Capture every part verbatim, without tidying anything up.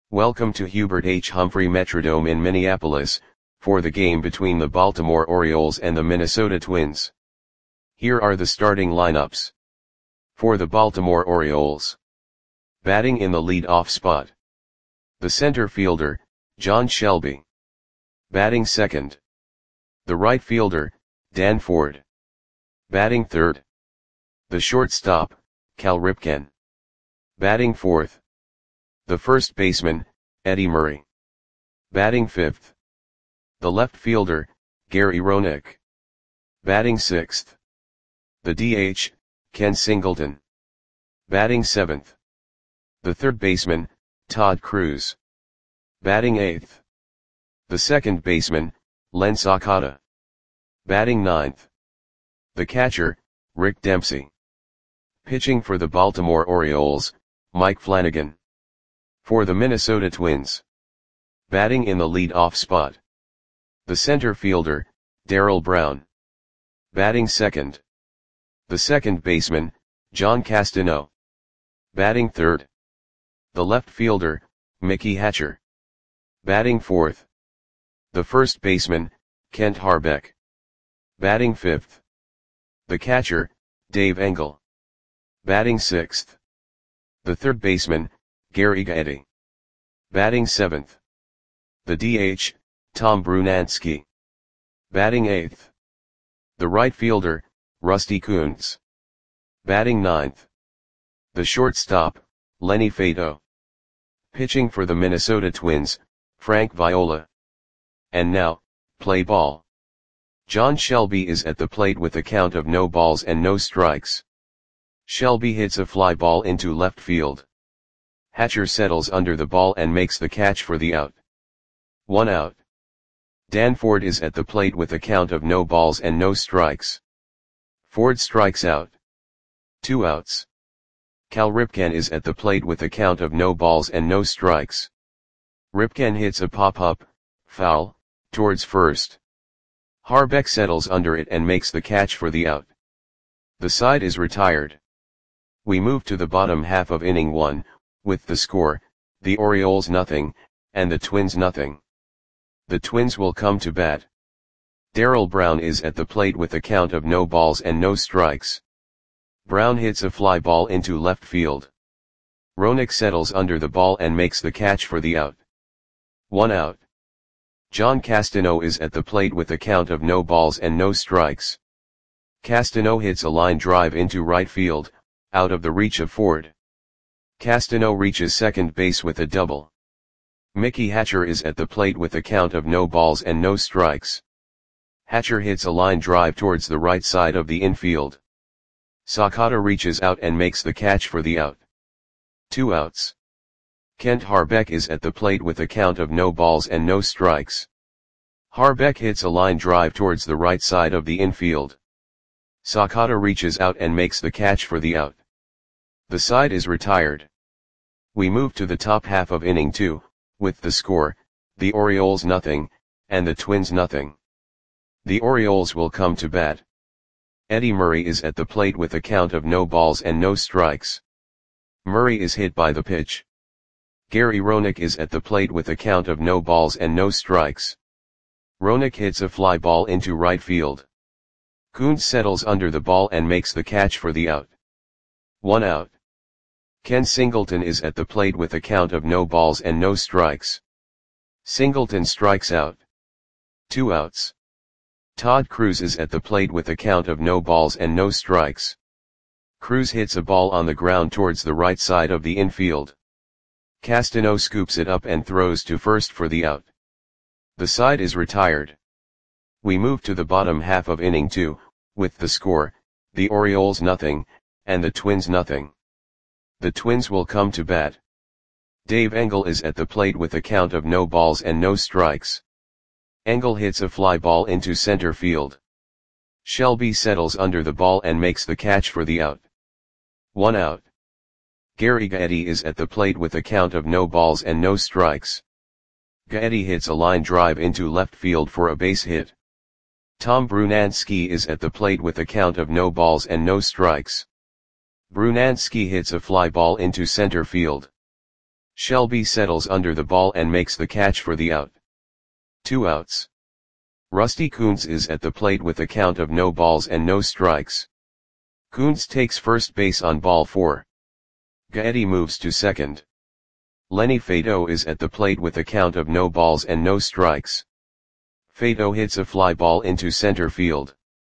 Welcome to Hubert H. Humphrey Metrodome in Minneapolis, for the game between the Baltimore Orioles and the Minnesota Twins. Here are the starting lineups. For the Baltimore Orioles. Batting in the lead-off spot. The center fielder, John Shelby. Batting second. The right fielder, Dan Ford. Batting third. The shortstop, Cal Ripken. Batting fourth. The first baseman, Eddie Murray. Batting fifth. The left fielder, Gary Roenick. Batting sixth. The D H, Ken Singleton. Batting seventh. The third baseman, Todd Cruz. Batting eighth. The second baseman, Len Sakata. Batting ninth. The catcher, Rick Dempsey. Pitching for the Baltimore Orioles, Mike Flanagan. For the Minnesota Twins. Batting in the lead-off spot. The center fielder, Darrell Brown. Batting second. The second baseman, John Castano. Batting third. The left fielder, Mickey Hatcher. Batting fourth. The first baseman, Kent Harbeck. Batting fifth. The catcher, Dave Engel. Batting sixth. The third baseman, Gary Gaetti. Batting seventh. The D H, Tom Brunansky. Batting eighth. The right fielder, Rusty Kuntz. Batting ninth. The shortstop, Lenny Fato. Pitching for the Minnesota Twins, Frank Viola. And now, play ball. John Shelby is at the plate with a count of no balls and no strikes. Shelby hits a fly ball into left field. Hatcher settles under the ball and makes the catch for the out. One out. Dan Ford is at the plate with a count of no balls and no strikes. Ford strikes out. Two outs. Cal Ripken is at the plate with a count of no balls and no strikes. Ripken hits a pop-up, foul, towards first. Harbeck settles under it and makes the catch for the out. The side is retired. We move to the bottom half of inning one, with the score, the Orioles nothing, and the Twins nothing. The Twins will come to bat. Darrell Brown is at the plate with a count of no balls and no strikes. Brown hits a fly ball into left field. Roenick settles under the ball and makes the catch for the out. One out. John Castano is at the plate with a count of no balls and no strikes. Castano hits a line drive into right field, out of the reach of Ford. Castano reaches second base with a double. Mickey Hatcher is at the plate with a count of no balls and no strikes. Hatcher hits a line drive towards the right side of the infield. Sakata reaches out and makes the catch for the out. Two outs. Kent Harbeck is at the plate with a count of no balls and no strikes. Harbeck hits a line drive towards the right side of the infield. Sakata reaches out and makes the catch for the out. The side is retired. We move to the top half of inning two, with the score, the Orioles nothing, and the Twins nothing. The Orioles will come to bat. Eddie Murray is at the plate with a count of no balls and no strikes. Murray is hit by the pitch. Gary Roenick is at the plate with a count of no balls and no strikes. Roenick hits a fly ball into right field. Kuntz settles under the ball and makes the catch for the out. One out. Ken Singleton is at the plate with a count of no balls and no strikes. Singleton strikes out. Two outs. Todd Cruz is at the plate with a count of no balls and no strikes. Cruz hits a ball on the ground towards the right side of the infield. Castano scoops it up and throws to first for the out. The side is retired. We move to the bottom half of inning two, with the score, the Orioles nothing, and the Twins nothing. The Twins will come to bat. Dave Engel is at the plate with a count of no balls and no strikes. Engel hits a fly ball into center field. Shelby settles under the ball and makes the catch for the out. One out. Gary Gaetti is at the plate with a count of no balls and no strikes. Gaetti hits a line drive into left field for a base hit. Tom Brunansky is at the plate with a count of no balls and no strikes. Brunansky hits a fly ball into center field. Shelby settles under the ball and makes the catch for the out. Two outs. Rusty Kuntz is at the plate with a count of no balls and no strikes. Kuntz takes first base on ball four. Gaetti moves to second. Lenny Fato is at the plate with a count of no balls and no strikes. Fato hits a fly ball into center field.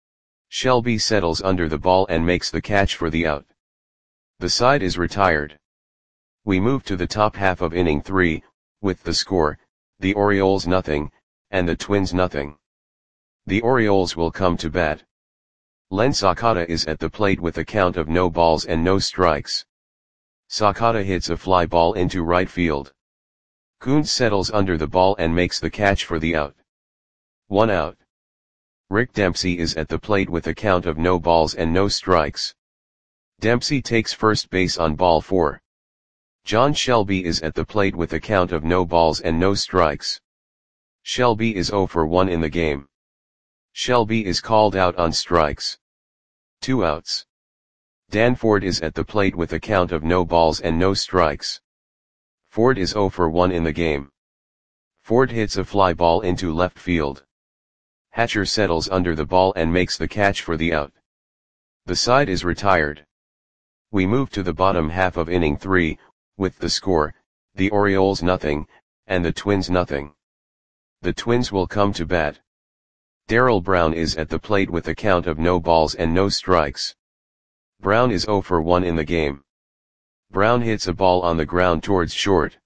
Shelby settles under the ball and makes the catch for the out. The side is retired. We move to the top half of inning three, with the score, the Orioles nothing, and the Twins nothing. The Orioles will come to bat. Len Sakata is at the plate with a count of no balls and no strikes. Sakata hits a fly ball into right field. Kuntz settles under the ball and makes the catch for the out. One out. Rick Dempsey is at the plate with a count of no balls and no strikes. Dempsey takes first base on ball four. John Shelby is at the plate with a count of no balls and no strikes. Shelby is oh for one in the game. Shelby is called out on strikes. Two outs. Dan Ford is at the plate with a count of no balls and no strikes. Ford is oh for one in the game. Ford hits a fly ball into left field. Hatcher settles under the ball and makes the catch for the out. The side is retired. We move to the bottom half of inning three, with the score, the Orioles nothing, and the Twins nothing. The Twins will come to bat. Darrell Brown is at the plate with a count of no balls and no strikes. Brown is oh for one in the game. Brown hits a ball on the ground towards short.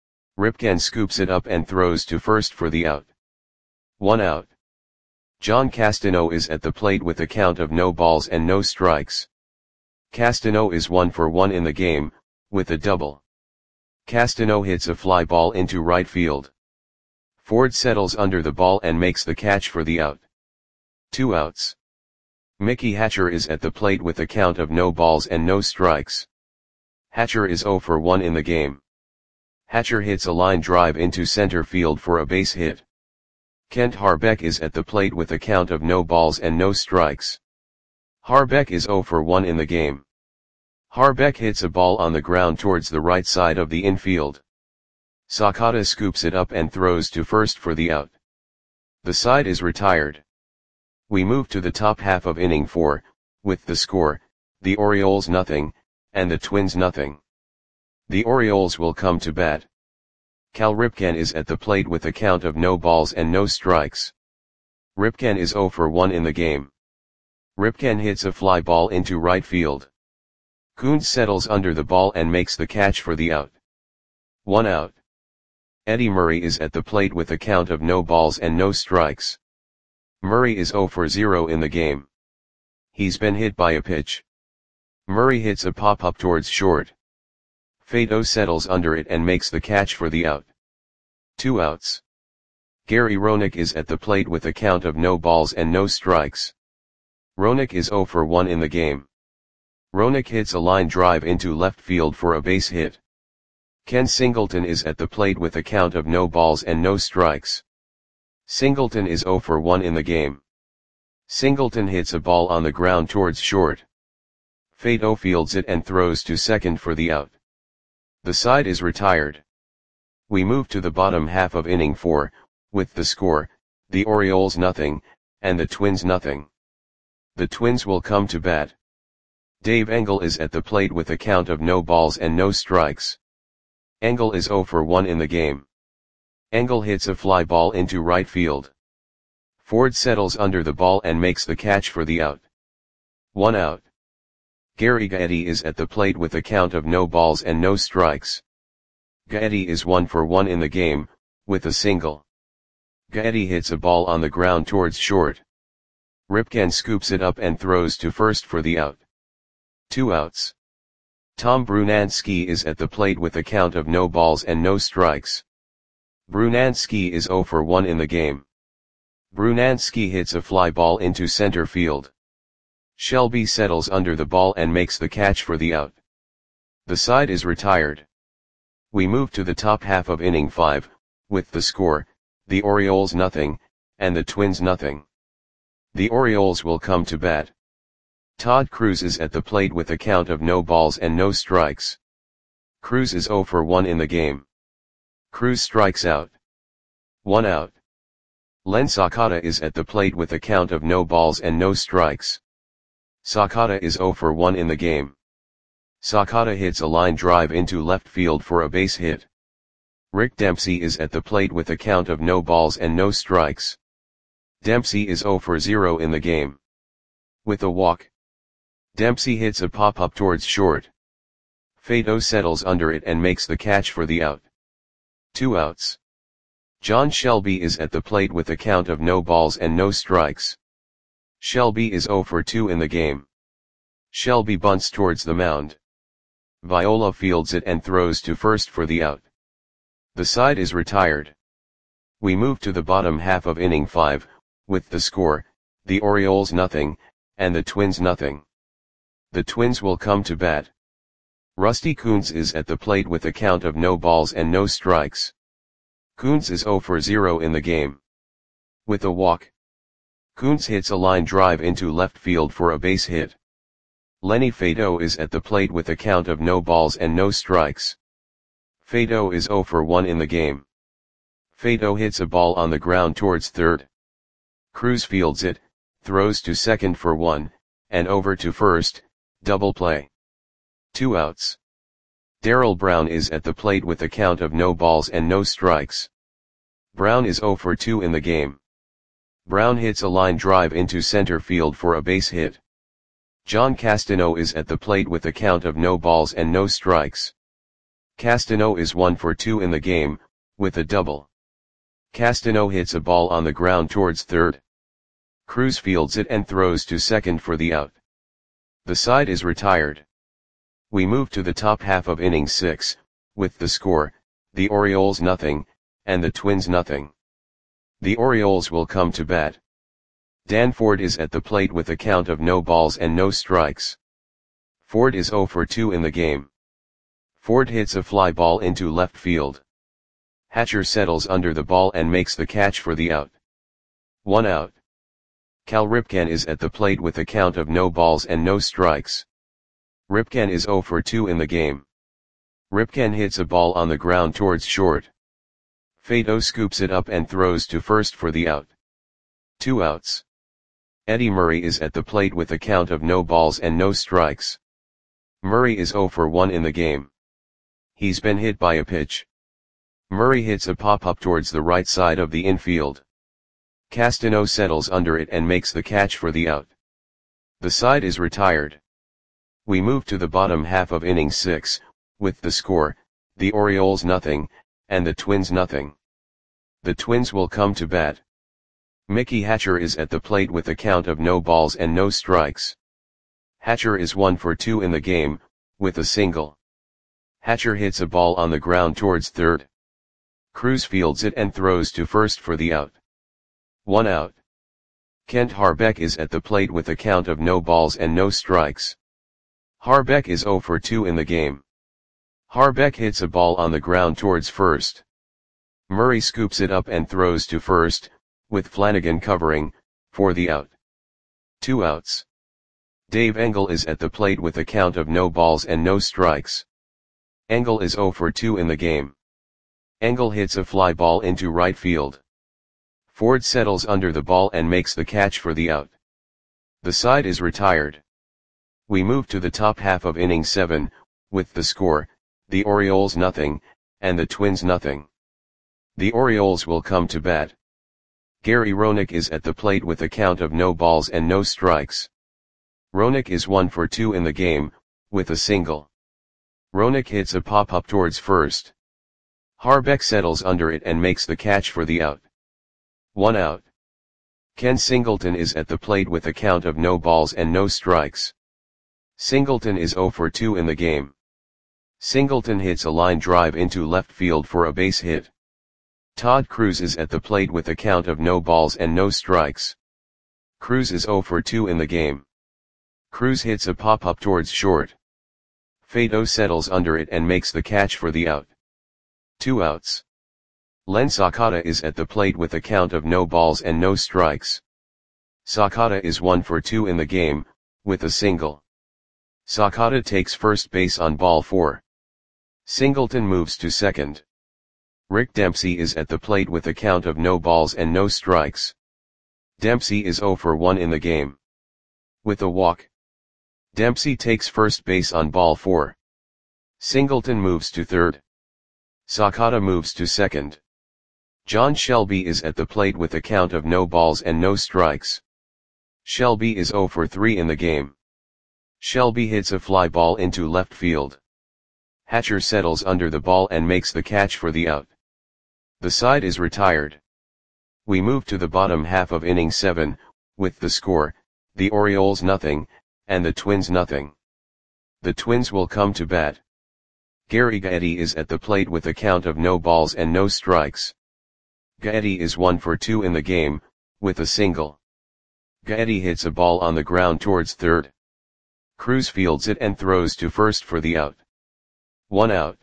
Ripken scoops it up and throws to first for the out. One out. John Castano is at the plate with a count of no balls and no strikes. Castano is one for one in the game, with a double. Castano hits a fly ball into right field. Ford settles under the ball and makes the catch for the out. Two outs. Mickey Hatcher is at the plate with a count of no balls and no strikes. Hatcher is oh for one in the game. Hatcher hits a line drive into center field for a base hit. Kent Harbeck is at the plate with a count of no balls and no strikes. Harbeck is oh for one in the game. Harbeck hits a ball on the ground towards the right side of the infield. Sakata scoops it up and throws to first for the out. The side is retired. We move to the top half of inning four, with the score, the Orioles nothing, and the Twins nothing. The Orioles will come to bat. Cal Ripken is at the plate with a count of no balls and no strikes. Ripken is oh for one in the game. Ripken hits a fly ball into right field. Kuntz settles under the ball and makes the catch for the out. One out. Eddie Murray is at the plate with a count of no balls and no strikes. Murray is oh for zero in the game. He's been hit by a pitch. Murray hits a pop-up towards short. Fato settles under it and makes the catch for the out. Two outs. Gary Roenick is at the plate with a count of no balls and no strikes. Roenick is oh for one in the game. Roenick hits a line drive into left field for a base hit. Ken Singleton is at the plate with a count of no balls and no strikes. Singleton is oh for one in the game. Singleton hits a ball on the ground towards short. Fato fields it and throws to second for the out. The side is retired. We move to the bottom half of inning four, with the score, the Orioles nothing, and the Twins nothing. The Twins will come to bat. Dave Engel is at the plate with a count of no balls and no strikes. Engel is oh for one in the game. Engel hits a fly ball into right field. Ford settles under the ball and makes the catch for the out. One out. Gary Gaetti is at the plate with a count of no balls and no strikes. Gaetti is one for one in the game, with a single. Gaetti hits a ball on the ground towards short. Ripken scoops it up and throws to first for the out. Two outs. Tom Brunansky is at the plate with a count of no balls and no strikes. Brunansky is oh for one in the game. Brunansky hits a fly ball into center field. Shelby settles under the ball and makes the catch for the out. The side is retired. We move to the top half of inning five, with the score, the Orioles nothing, and the Twins nothing. The Orioles will come to bat. Todd Cruz is at the plate with a count of no balls and no strikes. Cruz is zero for one in the game. Cruz strikes out. One out. Len Sakata is at the plate with a count of no balls and no strikes. Sakata is zero for one in the game. Sakata hits a line drive into left field for a base hit. Rick Dempsey is at the plate with a count of no balls and no strikes. Dempsey is zero for zero in the game. With a walk, Dempsey hits a pop-up towards short. Faedo settles under it and makes the catch for the out. Two outs. John Shelby is at the plate with a count of no balls and no strikes. Shelby is zero for two in the game. Shelby bunts towards the mound. Viola fields it and throws to first for the out. The side is retired. We move to the bottom half of inning five, with the score, the Orioles nothing, and the Twins nothing. The Twins will come to bat. Rusty Kuntz is at the plate with a count of no balls and no strikes. Kuntz is zero for zero in the game. With a walk, Kuntz hits a line drive into left field for a base hit. Lenny Faedo is at the plate with a count of no balls and no strikes. Faedo is zero for one in the game. Faedo hits a ball on the ground towards third. Cruz fields it, throws to second for one, and over to first, double play. Two outs. Darrell Brown is at the plate with a count of no balls and no strikes. Brown is zero for two in the game. Brown hits a line drive into center field for a base hit. John Castano is at the plate with a count of no balls and no strikes. Castano is one for two in the game, with a double. Castano hits a ball on the ground towards third. Cruz fields it and throws to second for the out. The side is retired. We move to the top half of inning six, with the score, the Orioles nothing, and the Twins nothing. The Orioles will come to bat. Dan Ford is at the plate with a count of no balls and no strikes. Ford is zero for two in the game. Ford hits a fly ball into left field. Hatcher settles under the ball and makes the catch for the out. One out. Cal Ripken is at the plate with a count of no balls and no strikes. Ripken is zero for two in the game. Ripken hits a ball on the ground towards short. Faedo scoops it up and throws to first for the out. Two outs. Eddie Murray is at the plate with a count of no balls and no strikes. Murray is zero for one in the game. He's been hit by a pitch. Murray hits a pop-up towards the right side of the infield. Castano settles under it and makes the catch for the out. The side is retired. We move to the bottom half of inning six, with the score, the Orioles nothing, and the Twins nothing. The Twins will come to bat. Mickey Hatcher is at the plate with a count of no balls and no strikes. Hatcher is one for two in the game, with a single. Hatcher hits a ball on the ground towards third. Cruz fields it and throws to first for the out. One out. Kent Harbeck is at the plate with a count of no balls and no strikes. Harbeck is zero for two in the game. Harbeck hits a ball on the ground towards first. Murray scoops it up and throws to first, with Flanagan covering, for the out. Two outs. Dave Engel is at the plate with a count of no balls and no strikes. Engel is zero for two in the game. Engel hits a fly ball into right field. Ford settles under the ball and makes the catch for the out. The side is retired. We move to the top half of inning seven, with the score, the Orioles nothing, and the Twins nothing. The Orioles will come to bat. Gary Roenick is at the plate with a count of no balls and no strikes. Roenick is one for two in the game, with a single. Roenick hits a pop-up towards first. Harbeck settles under it and makes the catch for the out. One out. Ken Singleton is at the plate with a count of no balls and no strikes. Singleton is zero for two in the game. Singleton hits a line drive into left field for a base hit. Todd Cruz is at the plate with a count of no balls and no strikes. Cruz is zero for two in the game. Cruz hits a pop-up towards short. Faedo settles under it and makes the catch for the out. Two outs. Len Sakata is at the plate with a count of no balls and no strikes. Sakata is one for two in the game, with a single. Sakata takes first base on ball four. Singleton moves to second. Rick Dempsey is at the plate with a count of no balls and no strikes. Dempsey is zero for one in the game. With a walk, Dempsey takes first base on ball four. Singleton moves to third. Sakata moves to second. John Shelby is at the plate with a count of no balls and no strikes. Shelby is zero for three in the game. Shelby hits a fly ball into left field. Hatcher settles under the ball and makes the catch for the out. The side is retired. We move to the bottom half of inning seven, with the score, the Orioles nothing, and the Twins nothing. The Twins will come to bat. Gary Gaetti is at the plate with a count of no balls and no strikes. Gaetti is one for two in the game, with a single. Gaetti hits a ball on the ground towards third. Cruz fields it and throws to first for the out. One out.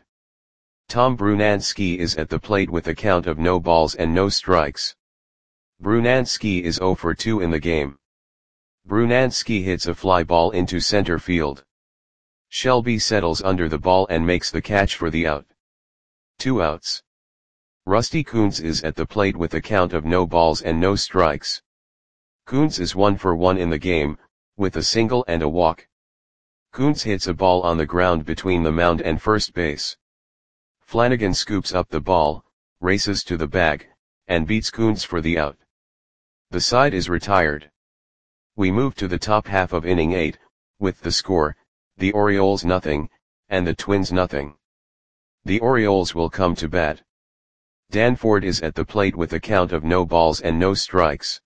Tom Brunansky is at the plate with a count of no balls and no strikes. Brunansky is zero for two in the game. Brunansky hits a fly ball into center field. Shelby settles under the ball and makes the catch for the out. Two outs. Rusty Kuntz is at the plate with a count of no balls and no strikes. Kuntz is one for one in the game, with a single and a walk. Kuntz hits a ball on the ground between the mound and first base. Flanagan scoops up the ball, races to the bag, and beats Kuntz for the out. The side is retired. We move to the top half of inning eight, with the score, the Orioles nothing, and the Twins nothing. The Orioles will come to bat. Dan Ford is at the plate with a count of no balls and no strikes.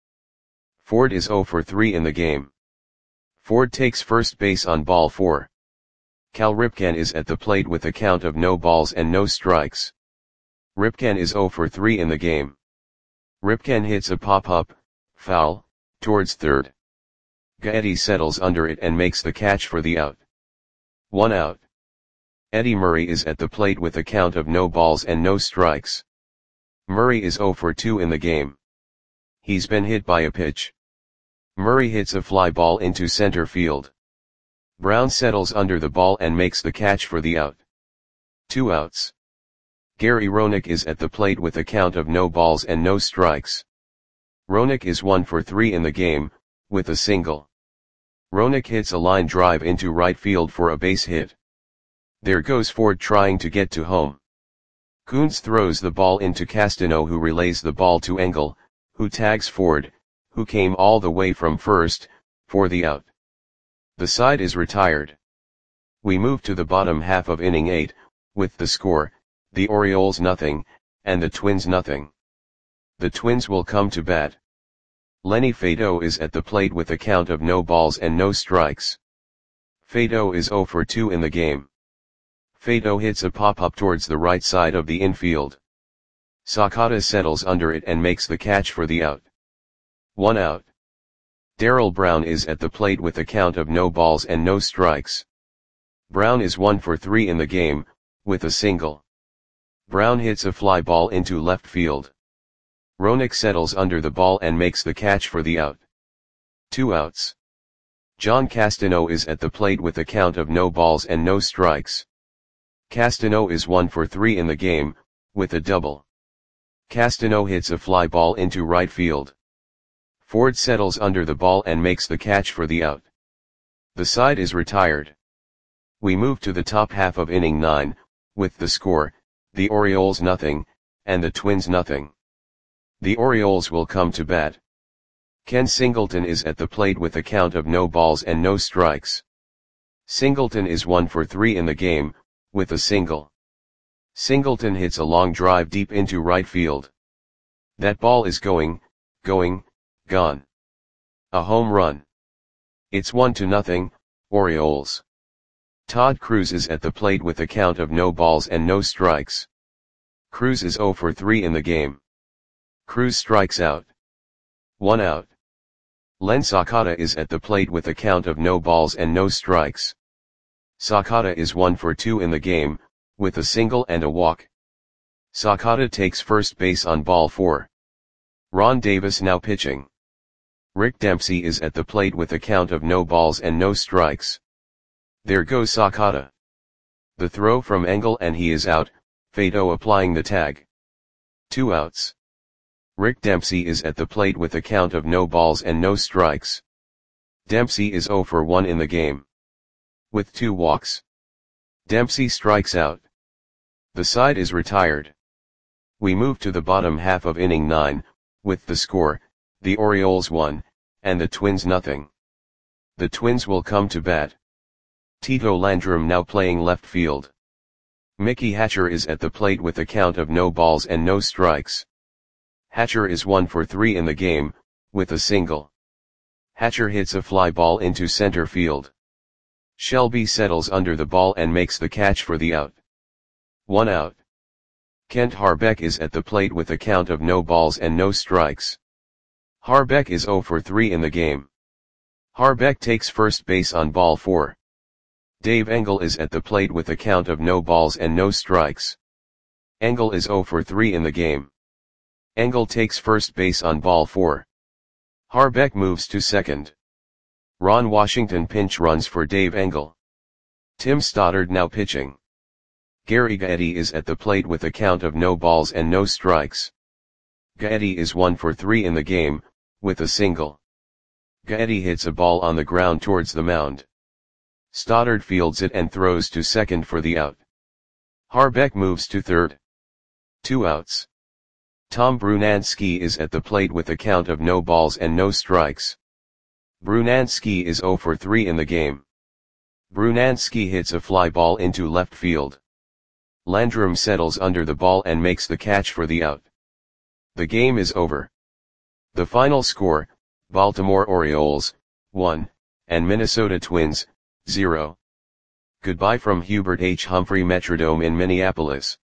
Ford is zero for three in the game. Ford takes first base on ball four. Cal Ripken is at the plate with a count of no balls and no strikes. Ripken is zero for three in the game. Ripken hits a pop-up, foul, towards third. Gaetti settles under it and makes the catch for the out. One out. Eddie Murray is at the plate with a count of no balls and no strikes. Murray is zero for two in the game. He's been hit by a pitch. Murray hits a fly ball into center field. Brown settles under the ball and makes the catch for the out. Two outs. Gary Roenick is at the plate with a count of no balls and no strikes. Roenick is one for three in the game, with a single. Roenick hits a line drive into right field for a base hit. There goes Ford trying to get to home. Kuntz throws the ball into Castano, who relays the ball to Engel, who tags Ford, who came all the way from first, for the out. The side is retired. We move to the bottom half of inning eight, with the score, the Orioles nothing, and the Twins nothing. The Twins will come to bat. Lenny Fado is at the plate with a count of no balls and no strikes. Fado is zero for two in the game. Fado hits a pop-up towards the right side of the infield. Sakata settles under it and makes the catch for the out. One out. Darrell Brown is at the plate with a count of no balls and no strikes. Brown is one for three in the game, with a single. Brown hits a fly ball into left field. Roenick settles under the ball and makes the catch for the out. Two outs. John Castano is at the plate with a count of no balls and no strikes. Castano is one for three in the game, with a double. Castano hits a fly ball into right field. Ford settles under the ball and makes the catch for the out. The side is retired. We move to the top half of inning nine, with the score, the Orioles nothing, and the Twins nothing. The Orioles will come to bat. Ken Singleton is at the plate with a count of no balls and no strikes. Singleton is one for three in the game, with a single. Singleton hits a long drive deep into right field. That ball is going, going, gone. A home run. It's one to nothing, Orioles. Todd Cruz is at the plate with a count of no balls and no strikes. Cruz is zero for three in the game. Cruz strikes out. One out. Len Sakata is at the plate with a count of no balls and no strikes. Sakata is one for two in the game, with a single and a walk. Sakata takes first base on ball four. Ron Davis now pitching. Rick Dempsey is at the plate with a count of no balls and no strikes. There goes Sakata. The throw from Engel and he is out, Fato applying the tag. Two outs. Rick Dempsey is at the plate with a count of no balls and no strikes. Dempsey is zero for one in the game. With two walks. Dempsey strikes out. The side is retired. We move to the bottom half of inning nine, with the score, the Orioles one, and the Twins nothing. The Twins will come to bat. Tito Landrum now playing left field. Mickey Hatcher is at the plate with a count of no balls and no strikes. Hatcher is one for three in the game, with a single. Hatcher hits a fly ball into center field. Shelby settles under the ball and makes the catch for the out. One out. Kent Harbeck is at the plate with a count of no balls and no strikes. Harbeck is zero for three in the game. Harbeck takes first base on ball four. Dave Engel is at the plate with a count of no balls and no strikes. Engel is zero for three in the game. Engel takes first base on ball four. Harbeck moves to second. Ron Washington pinch runs for Dave Engel. Tim Stoddard now pitching. Gary Gaetti is at the plate with a count of no balls and no strikes. Gaetti is one for three in the game, with a single. Gaetti hits a ball on the ground towards the mound. Stoddard fields it and throws to second for the out. Harbeck moves to third. Two outs. Tom Brunansky is at the plate with a count of no balls and no strikes. Brunansky is zero for three in the game. Brunansky hits a fly ball into left field. Landrum settles under the ball and makes the catch for the out. The game is over. The final score, Baltimore Orioles, one, and Minnesota Twins, zero. Goodbye from Hubert H. Humphrey Metrodome in Minneapolis.